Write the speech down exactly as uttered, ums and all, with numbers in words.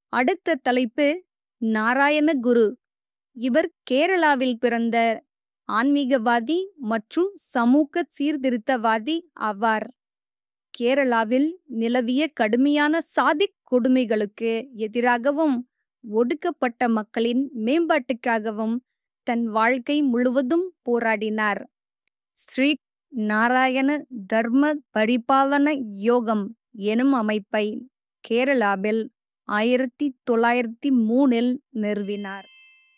அடுத்த தலைப்பு நாராயண குரு. இவர் கேரளாவில் பிறந்த ஆன்மீகவாதி மற்றும் சமூக சீர்திருத்தவாதி ஆவார். கேரளாவில் நிலவிய கடுமையான சாதிக் கொடுமைகளுக்கு எதிராகவும் ஒடுக்கப்பட்ட மக்களின் மேம்பாட்டுக்காகவும் தன் வாழ்க்கை முழுவதும் போராடினார். ஸ்ரீ நாராயண தர்ம பரிபாலன யோகம் எனும் அமைப்பை கேரளாவில் ஆயிரத்தி தொள்ளாயிரத்தி மூணில் நிறுவினார்.